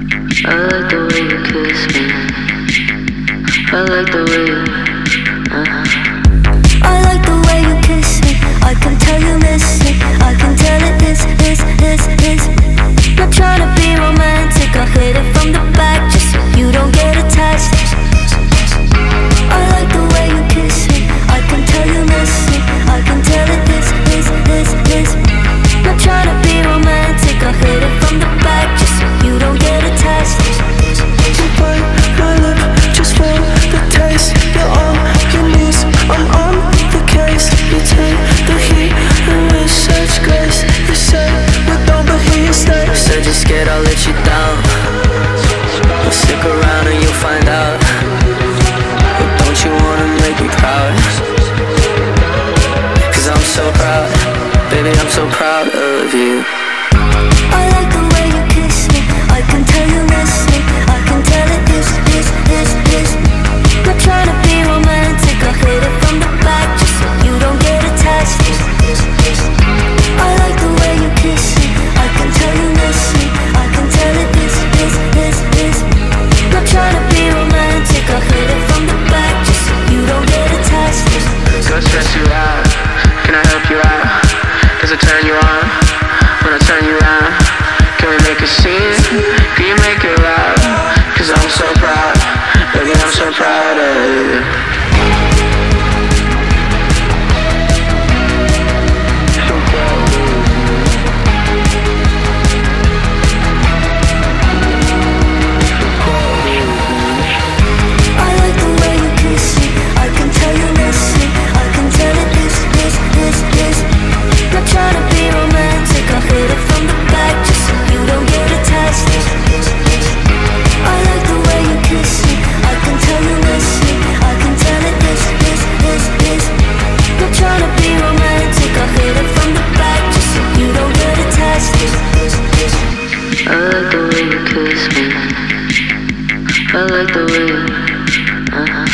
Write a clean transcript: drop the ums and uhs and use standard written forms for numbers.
I like the way you kiss me. I like the way you, I like the way you kiss me. I can tell you miss it. I can tell it is. Not trying to be romantic. I hit it from the back just so you don't get attached. I like the way you kiss me. I can tell you miss it. I can tell it is. Not trying to be romantic. I hit it from the back just so you don't get attached. You bite my lip just for the taste. You're all you need. I'm on the case. You take the heat and with such grace. You say we don't, but here you stay. said you're scared I'll let you down. Well, stick around and you'll find out. But don't you wanna make me proud? Cause I'm so proud. Baby, I'm so proud of you. I like the way you kiss me. I can tell you miss me. I can tell it is. Not trying to be romantic. I hit it from the back just so you don't get attached. I like the way you kiss me. I can tell you miss me. I can tell it is. Not trying to be romantic. I hit it from the back just so you don't get attached. Go stress you out. Can I help you out? Does it turn you on? When I turn you around, can we make a scene? Can you make it loud? Cause I'm so proud. Baby, I'm so proud of you. I like the way you,